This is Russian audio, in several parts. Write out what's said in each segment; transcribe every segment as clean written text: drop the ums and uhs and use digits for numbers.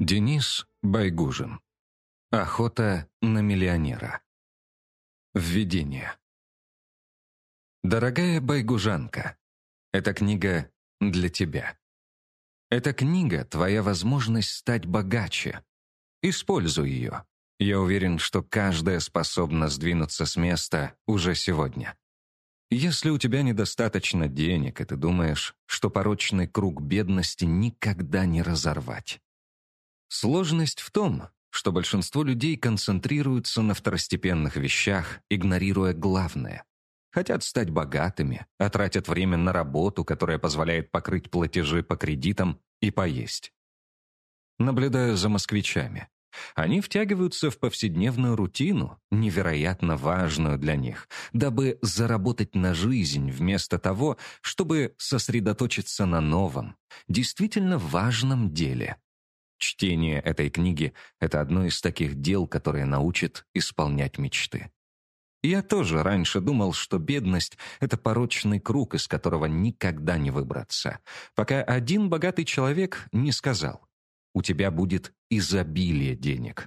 Денис Байгужин. Охота на миллионера. Введение. Дорогая байгужанка, эта книга для тебя. Эта книга — твоя возможность стать богаче. Используй ее. Я уверен, что каждая способна сдвинуться с места уже сегодня. Если у тебя недостаточно денег, и ты думаешь, что порочный круг бедности никогда не разорвать. Сложность в том, что большинство людей концентрируются на второстепенных вещах, игнорируя главное. Хотят стать богатыми, а тратят время на работу, которая позволяет покрыть платежи по кредитам и поесть. Наблюдаю за москвичами. Они втягиваются в повседневную рутину, невероятно важную для них, дабы заработать на жизнь вместо того, чтобы сосредоточиться на новом, действительно важном деле. Чтение этой книги — это одно из таких дел, которые научат исполнять мечты. Я тоже раньше думал, что бедность — это порочный круг, из которого никогда не выбраться, пока один богатый человек не сказал: «У тебя будет изобилие денег».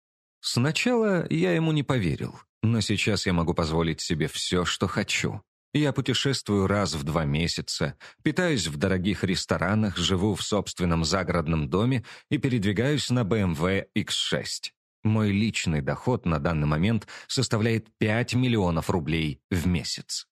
Сначала я ему не поверил, но сейчас я могу позволить себе все, что хочу. Я путешествую раз в 2 месяца, питаюсь в дорогих ресторанах, живу в собственном загородном доме и передвигаюсь на BMW X6. Мой личный доход на данный момент составляет 5 миллионов рублей в месяц.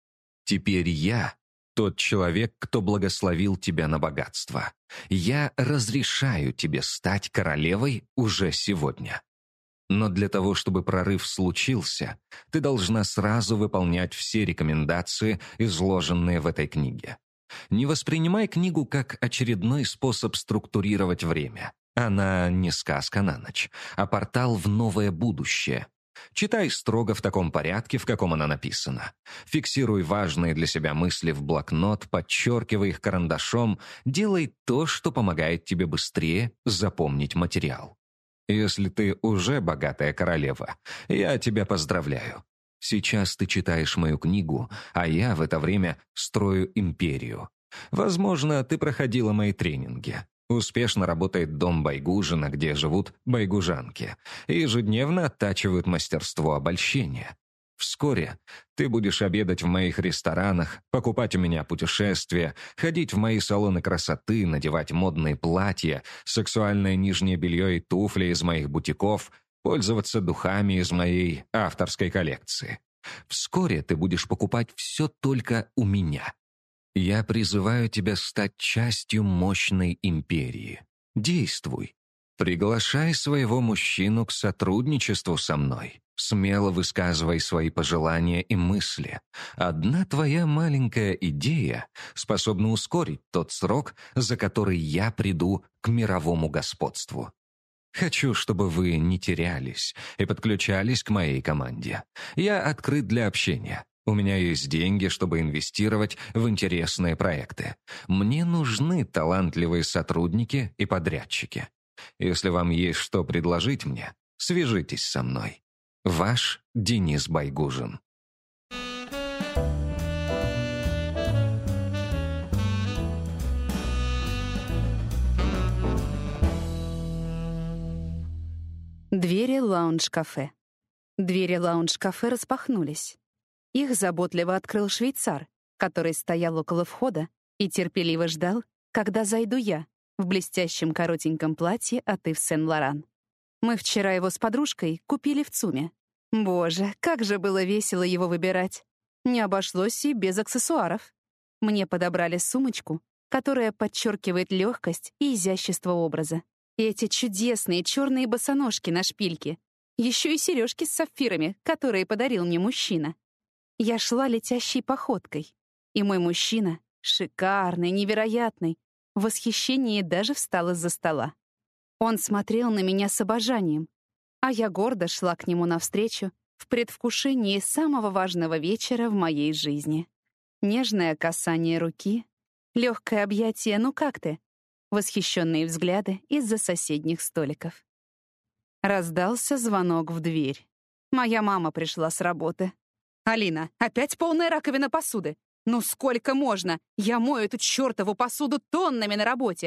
Теперь я тот человек, кто благословил тебя на богатство. Я разрешаю тебе стать королевой уже сегодня. Но для того, чтобы прорыв случился, ты должна сразу выполнять все рекомендации, изложенные в этой книге. Не воспринимай книгу как очередной способ структурировать время. Она не сказка на ночь, а портал в новое будущее. Читай строго в таком порядке, в каком она написана. Фиксируй важные для себя мысли в блокнот, подчеркивай их карандашом, делай то, что помогает тебе быстрее запомнить материал. Если ты уже богатая королева, я тебя поздравляю. Сейчас ты читаешь мою книгу, а я в это время строю империю. Возможно, ты проходила мои тренинги. Успешно работает дом Байгужина, где живут байгужанки, и ежедневно оттачивают мастерство обольщения. Вскоре ты будешь обедать в моих ресторанах, покупать у меня путешествия, ходить в мои салоны красоты, надевать модные платья, сексуальное нижнее белье и туфли из моих бутиков, пользоваться духами из моей авторской коллекции. Вскоре ты будешь покупать все только у меня. Я призываю тебя стать частью мощной империи. Действуй. Приглашай своего мужчину к сотрудничеству со мной. Смело высказывай свои пожелания и мысли. Одна твоя маленькая идея способна ускорить тот срок, за который я приду к мировому господству. Хочу, чтобы вы не терялись и подключались к моей команде. Я открыт для общения. У меня есть деньги, чтобы инвестировать в интересные проекты. Мне нужны талантливые сотрудники и подрядчики. Если вам есть что предложить мне, свяжитесь со мной. Ваш Денис Байгужин. Двери лаунж-кафе. Двери лаунж-кафе распахнулись. Их заботливо открыл швейцар, который стоял около входа и терпеливо ждал, когда зайду я в блестящем коротеньком платье от Ив Сен-Лоран. Мы вчера его с подружкой купили в ЦУМе. Боже, как же было весело его выбирать. Не обошлось и без аксессуаров. Мне подобрали сумочку, которая подчеркивает легкость и изящество образа. И эти чудесные черные босоножки на шпильке. Еще и сережки с сапфирами, которые подарил мне мужчина. Я шла летящей походкой, и мой мужчина, шикарный, невероятный, в восхищении даже встал из-за стола. Он смотрел на меня с обожанием, а я гордо шла к нему навстречу в предвкушении самого важного вечера в моей жизни. Нежное касание руки, легкое объятие «ну как ты?», восхищенные взгляды из-за соседних столиков. Раздался звонок в дверь. Моя мама пришла с работы. «Алина, опять полная раковина посуды? Ну сколько можно? Я мою эту чертову посуду тоннами на работе.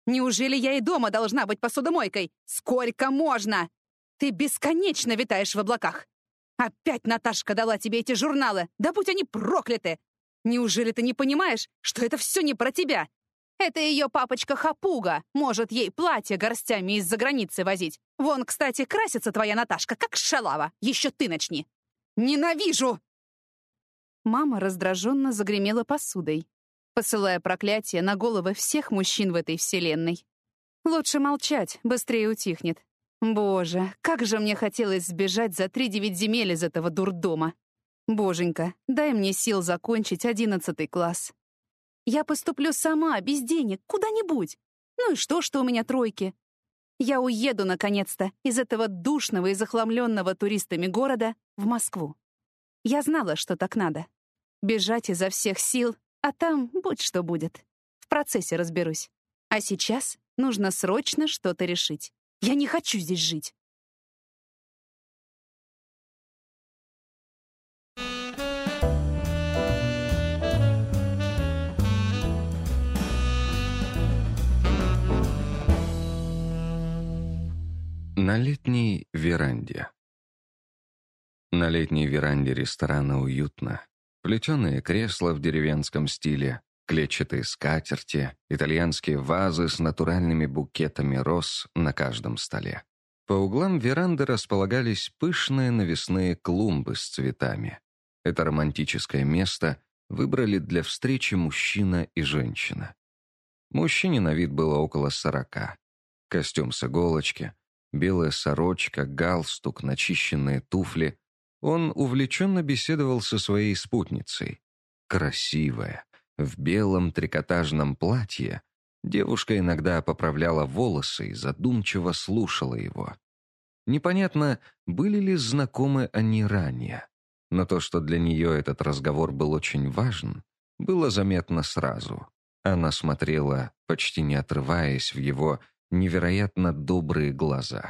Неужели я и дома должна быть посудомойкой? Сколько можно? Ты бесконечно витаешь в облаках. Опять Наташка дала тебе эти журналы. Да будь они прокляты! Неужели ты не понимаешь, что это все не про тебя? Это ее папочка Хапуга может ей платье горстями из-за границы возить. Вон, кстати, красится твоя Наташка, как шалава. Еще ты начни. Ненавижу!» Мама раздраженно загремела посудой, посылая проклятие на головы всех мужчин в этой вселенной. Лучше молчать, быстрее утихнет. Боже, как же мне хотелось сбежать за 3-9 земель из этого дурдома. Боженька, дай мне сил закончить 11 класс. Я поступлю сама, без денег, куда-нибудь. Ну и что у меня тройки? Я уеду, наконец-то, из этого душного и захламленного туристами города в Москву. Я знала, что так надо. Бежать изо всех сил, а там будь что будет. В процессе разберусь. А сейчас нужно срочно что-то решить. Я не хочу здесь жить. На летней веранде. На летней веранде ресторана уютно. Плетеные кресла в деревенском стиле, клетчатые скатерти, итальянские вазы с натуральными букетами роз на каждом столе. По углам веранды располагались пышные навесные клумбы с цветами. Это романтическое место выбрали для встречи мужчина и женщина. Мужчине на вид было около 40. Костюм с иголочки, белая сорочка, галстук, начищенные туфли. Он увлеченно беседовал со своей спутницей. Красивая, в белом трикотажном платье, девушка иногда поправляла волосы и задумчиво слушала его. Непонятно, были ли знакомы они ранее, но то, что для нее этот разговор был очень важен, было заметно сразу. Она смотрела, почти не отрываясь, в его невероятно добрые глаза.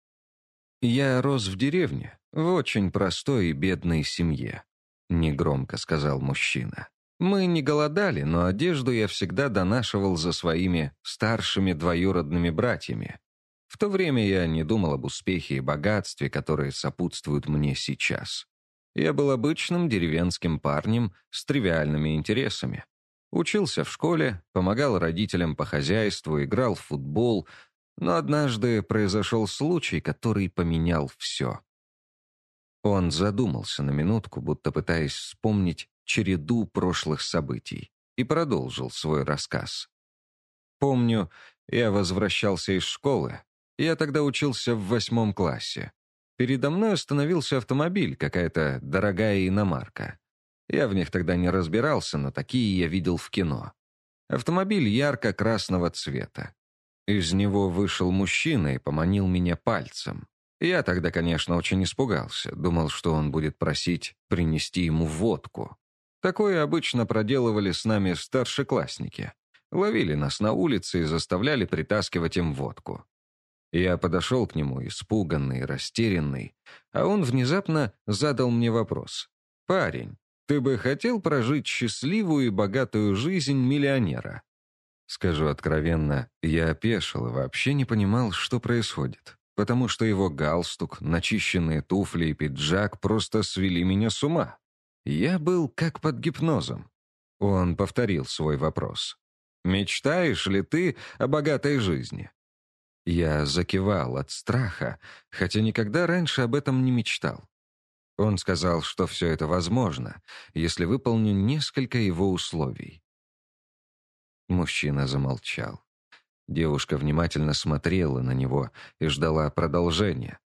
«Я рос в деревне, в очень простой и бедной семье», — негромко сказал мужчина. «Мы не голодали, но одежду я всегда донашивал за своими старшими двоюродными братьями. В то время я не думал об успехе и богатстве, которые сопутствуют мне сейчас. Я был обычным деревенским парнем с тривиальными интересами. Учился в школе, помогал родителям по хозяйству, играл в футбол, но однажды произошел случай, который поменял все». Он задумался на минутку, будто пытаясь вспомнить череду прошлых событий, и продолжил свой рассказ. «Помню, я возвращался из школы. Я тогда учился в 8 классе. Передо мной остановился автомобиль, какая-то дорогая иномарка. Я в них тогда не разбирался, но такие я видел в кино. Автомобиль ярко-красного цвета. Из него вышел мужчина и поманил меня пальцем. Я тогда, конечно, очень испугался, думал, что он будет просить принести ему водку. Такое обычно проделывали с нами старшеклассники. Ловили нас на улице и заставляли притаскивать им водку. Я подошел к нему, испуганный, растерянный, а он внезапно задал мне вопрос. «Парень, ты бы хотел прожить счастливую и богатую жизнь миллионера?» Скажу откровенно, я опешил и вообще не понимал, что происходит, потому что его галстук, начищенные туфли и пиджак просто свели меня с ума. Я был как под гипнозом. Он повторил свой вопрос. «Мечтаешь ли ты о богатой жизни?» Я закивал от страха, хотя никогда раньше об этом не мечтал. Он сказал, что все это возможно, если выполню несколько его условий. Мужчина замолчал. Девушка внимательно смотрела на него и ждала продолжения.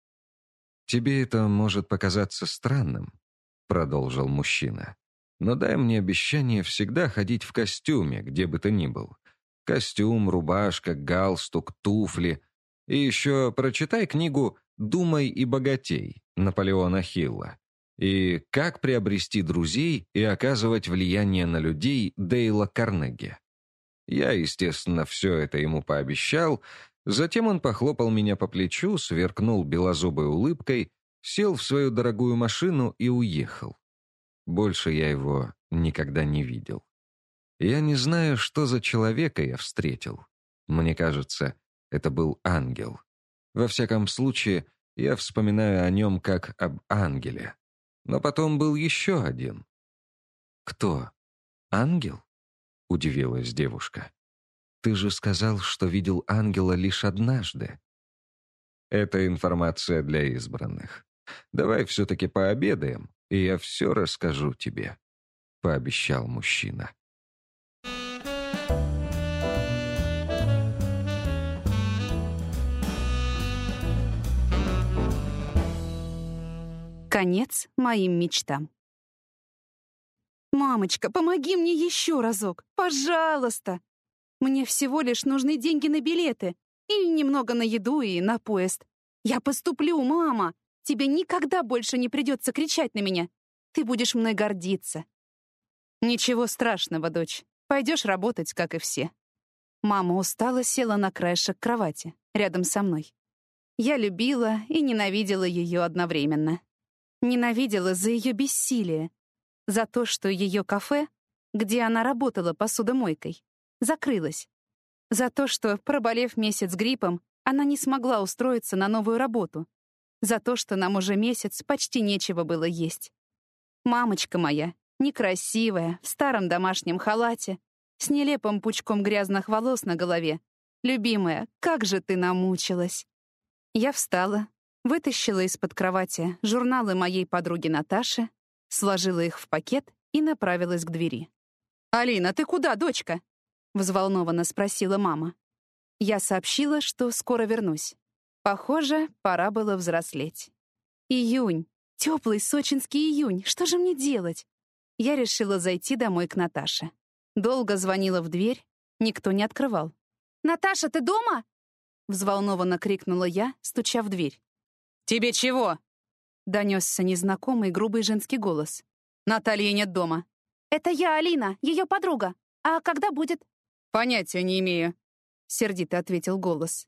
«Тебе это может показаться странным», — продолжил мужчина. «Но дай мне обещание всегда ходить в костюме, где бы ты ни был. Костюм, рубашка, галстук, туфли. И еще прочитай книгу «Думай и богатей» Наполеона Хилла и «Как приобрести друзей и оказывать влияние на людей» Дейла Карнеги. Я, естественно, все это ему пообещал. Затем он похлопал меня по плечу, сверкнул белозубой улыбкой, сел в свою дорогую машину и уехал. Больше я его никогда не видел. Я не знаю, что за человека я встретил. Мне кажется, это был ангел. Во всяком случае, я вспоминаю о нем как об ангеле. Но потом был еще один. «Кто? Ангел?» — удивилась девушка. «Ты же сказал, что видел ангела лишь однажды». «Это информация для избранных. Давай все-таки пообедаем, и я все расскажу тебе», — пообещал мужчина. Конец моим мечтам. «Мамочка, помоги мне еще разок! Пожалуйста! Мне всего лишь нужны деньги на билеты и немного на еду и на поезд. Я поступлю, мама! Тебе никогда больше не придется кричать на меня. Ты будешь мной гордиться». «Ничего страшного, дочь. Пойдешь работать, как и все». Мама устало села на краешек кровати, рядом со мной. Я любила и ненавидела ее одновременно. Ненавидела за ее бессилие, за то, что ее кафе, где она работала посудомойкой, закрылось, за то, что, проболев месяц гриппом, она не смогла устроиться на новую работу, за то, что нам уже месяц почти нечего было есть. Мамочка моя, некрасивая, в старом домашнем халате, с нелепым пучком грязных волос на голове. Любимая, как же ты намучилась. Я встала, вытащила из-под кровати журналы моей подруги Наташи, сложила их в пакет и направилась к двери. «Алина, ты куда, дочка?» — взволнованно спросила мама. Я сообщила, что скоро вернусь. Похоже, пора было взрослеть. Июнь. Теплый сочинский июнь. Что же мне делать? Я решила зайти домой к Наташе. Долго звонила в дверь, никто не открывал. «Наташа, ты дома?» — взволнованно крикнула я, стуча в дверь. «Тебе чего?» — донесся незнакомый грубый женский голос. «Натальи нет дома». «Это я, Алина, ее подруга. А когда будет?» «Понятия не имею», — сердито ответил голос.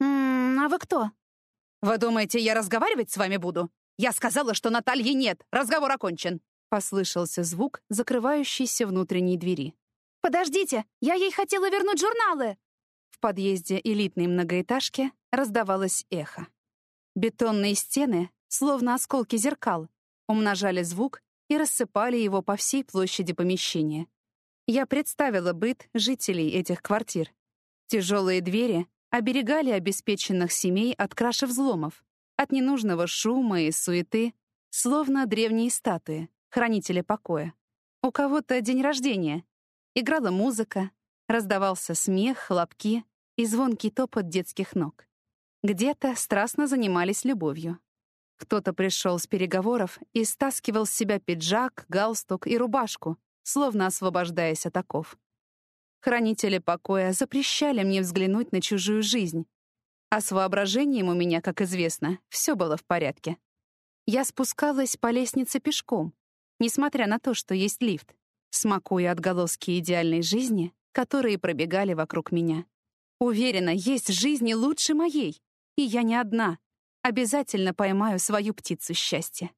«А вы кто?» «Вы думаете, я разговаривать с вами буду? Я сказала, что Натальи нет. Разговор окончен». Послышался звук закрывающейся внутренней двери. «Подождите, я ей хотела вернуть журналы!» В подъезде элитной многоэтажки раздавалось эхо. Бетонные стены, словно осколки зеркал, умножали звук и рассыпали его по всей площади помещения. Я представила быт жителей этих квартир. Тяжелые двери оберегали обеспеченных семей от краши взломов, от ненужного шума и суеты, словно древние статуи, хранители покоя. У кого-то день рождения. Играла музыка, раздавался смех, хлопки и звонкий топот детских ног. Где-то страстно занимались любовью. Кто-то пришел с переговоров и стаскивал с себя пиджак, галстук и рубашку, словно освобождаясь от оков. Хранители покоя запрещали мне взглянуть на чужую жизнь. А с воображением у меня, как известно, все было в порядке. Я спускалась по лестнице пешком, несмотря на то, что есть лифт, смакуя отголоски идеальной жизни, которые пробегали вокруг меня. Уверена, есть жизни лучше моей, и я не одна. Обязательно поймаю свою птицу счастья.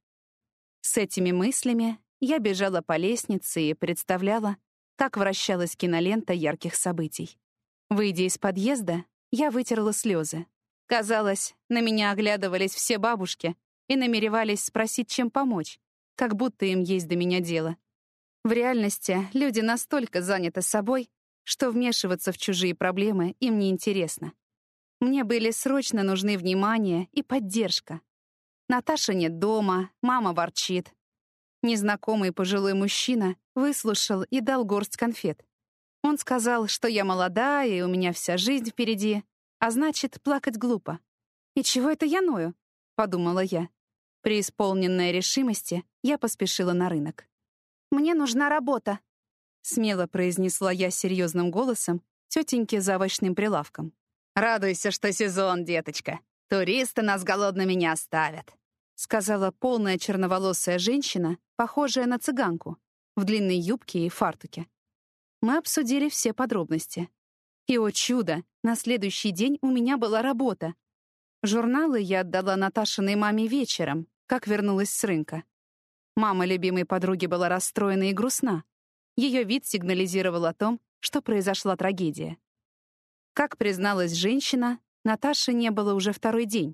С этими мыслями я бежала по лестнице и представляла, как вращалась кинолента ярких событий. Выйдя из подъезда, я вытерла слезы. Казалось, на меня оглядывались все бабушки и намеревались спросить, чем помочь, как будто им есть до меня дело. В реальности люди настолько заняты собой, что вмешиваться в чужие проблемы им не интересно. Мне были срочно нужны внимание и поддержка. Наташа нет дома, мама ворчит. Незнакомый пожилой мужчина выслушал и дал горсть конфет. Он сказал, что я молода, и у меня вся жизнь впереди, а значит, плакать глупо. «И чего это я ною?» — подумала я. Преисполненная решимости, я поспешила на рынок. «Мне нужна работа», — смело произнесла я серьезным голосом тетеньке за овощным прилавком. «Радуйся, что сезон, деточка. Туристы нас голодными не оставят», — сказала полная черноволосая женщина, похожая на цыганку, в длинной юбке и фартуке. Мы обсудили все подробности. И, о чудо, на следующий день у меня была работа. Журналы я отдала Наташиной маме вечером, как вернулась с рынка. Мама любимой подруги была расстроена и грустна. Ее вид сигнализировал о том, что произошла трагедия. Как призналась женщина, Наташи не было уже второй день.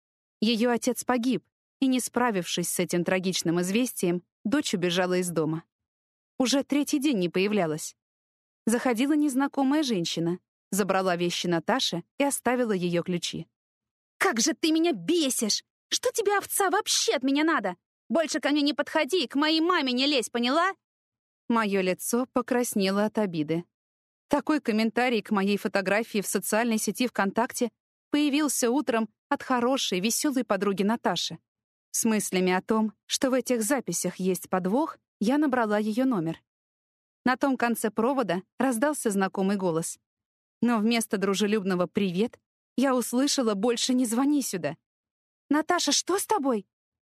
Ее отец погиб, и, не справившись с этим трагичным известием, дочь убежала из дома. Уже третий день не появлялась. Заходила незнакомая женщина, забрала вещи Наташи и оставила ее ключи. «Как же ты меня бесишь! Что тебе, овца, вообще от меня надо? Больше ко мне не подходи и к моей маме не лезь, поняла?» Мое лицо покраснело от обиды. Такой комментарий к моей фотографии в социальной сети ВКонтакте появился утром от хорошей, веселой подруги Наташи. С мыслями о том, что в этих записях есть подвох, я набрала ее номер. На том конце провода раздался знакомый голос. Но вместо дружелюбного «привет» я услышала «больше не звони сюда». «Наташа, что с тобой?»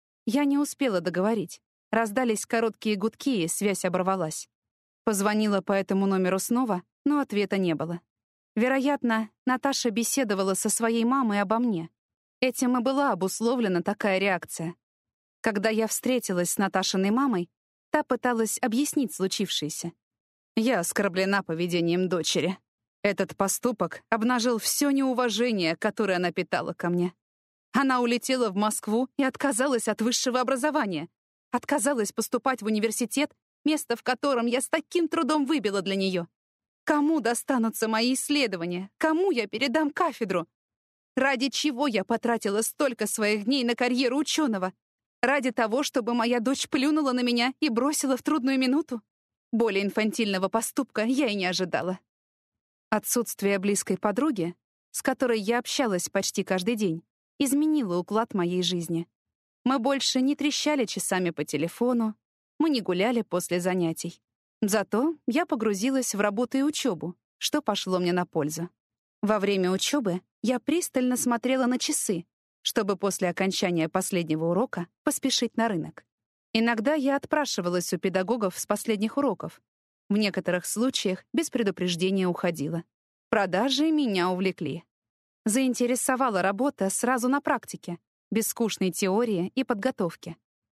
Я не успела договорить. Раздались короткие гудки, и связь оборвалась. Позвонила по этому номеру снова, но ответа не было. Вероятно, Наташа беседовала со своей мамой обо мне. Этим и была обусловлена такая реакция. Когда я встретилась с Наташиной мамой, та пыталась объяснить случившееся. Я оскорблена поведением дочери. Этот поступок обнажил все неуважение, которое она питала ко мне. Она улетела в Москву и отказалась от высшего образования. Отказалась поступать в университет, место в котором я с таким трудом выбила для нее. Кому достанутся мои исследования? Кому я передам кафедру? Ради чего я потратила столько своих дней на карьеру ученого? Ради того, чтобы моя дочь плюнула на меня и бросила в трудную минуту? Более инфантильного поступка я и не ожидала. Отсутствие близкой подруги, с которой я общалась почти каждый день, изменило уклад моей жизни. Мы больше не трещали часами по телефону, мы не гуляли после занятий. Зато я погрузилась в работу и учебу, что пошло мне на пользу. Во время учебы я пристально смотрела на часы, чтобы после окончания последнего урока поспешить на рынок. Иногда я отпрашивалась у педагогов с последних уроков. В некоторых случаях без предупреждения уходила. Продажи меня увлекли. Заинтересовала работа сразу на практике, без скучной теории и подготовки.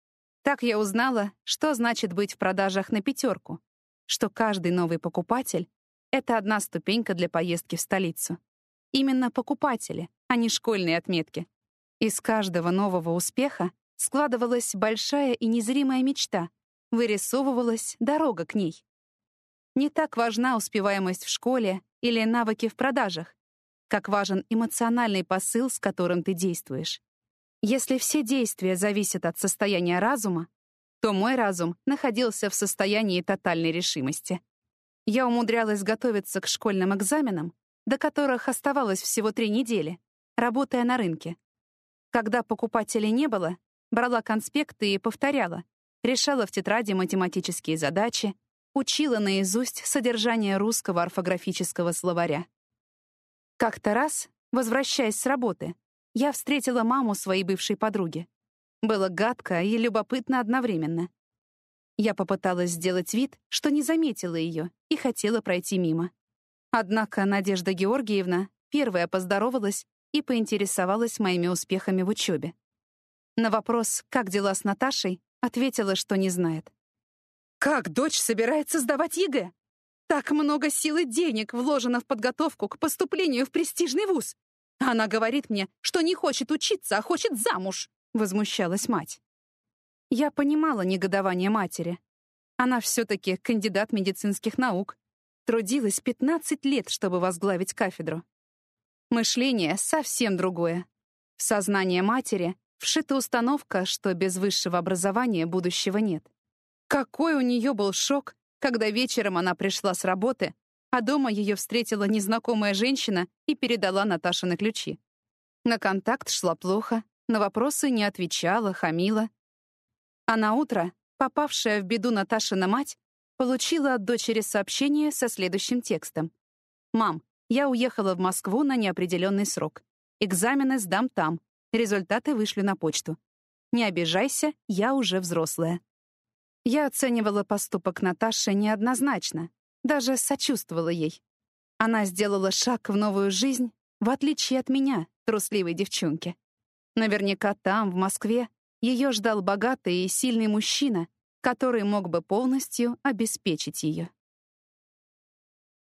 Так я узнала, что значит быть в продажах на 5, что каждый новый покупатель — это одна ступенька для поездки в столицу. Именно покупатели, а не школьные отметки. Из каждого нового успеха складывалась большая и незримая мечта, вырисовывалась дорога к ней. Не так важна успеваемость в школе или навыки в продажах, как важен эмоциональный посыл, с которым ты действуешь. Если все действия зависят от состояния разума, то мой разум находился в состоянии тотальной решимости. Я умудрялась готовиться к школьным экзаменам, до которых оставалось всего 3 недели, работая на рынке. Когда покупателей не было, брала конспекты и повторяла, решала в тетради математические задачи, учила наизусть содержание русского орфографического словаря. Как-то раз, возвращаясь с работы, я встретила маму своей бывшей подруги. Было гадко и любопытно одновременно. Я попыталась сделать вид, что не заметила ее и хотела пройти мимо. Однако Надежда Георгиевна первая поздоровалась и поинтересовалась моими успехами в учебе. На вопрос «Как дела с Наташей?» ответила, что не знает. «Как дочь собирается сдавать ЕГЭ? Так много сил и денег вложено в подготовку к поступлению в престижный вуз. Она говорит мне, что не хочет учиться, а хочет замуж», — возмущалась мать. Я понимала негодование матери. Она все-таки кандидат медицинских наук. Трудилась 15 лет, чтобы возглавить кафедру. Мышление совсем другое. В сознание матери вшита установка, что без высшего образования будущего нет. Какой у нее был шок, когда вечером она пришла с работы, а дома ее встретила незнакомая женщина и передала Наташины ключи. На контакт шла плохо, на вопросы не отвечала, хамила. А на утро, попавшая в беду Наташина мать, получила от дочери сообщение со следующим текстом. «Мам, я уехала в Москву на неопределенный срок. Экзамены сдам там, результаты вышлю на почту. Не обижайся, я уже взрослая». Я оценивала поступок Наташи неоднозначно, даже сочувствовала ей. Она сделала шаг в новую жизнь, в отличие от меня, трусливой девчонки. Наверняка там, в Москве, ее ждал богатый и сильный мужчина, который мог бы полностью обеспечить ее.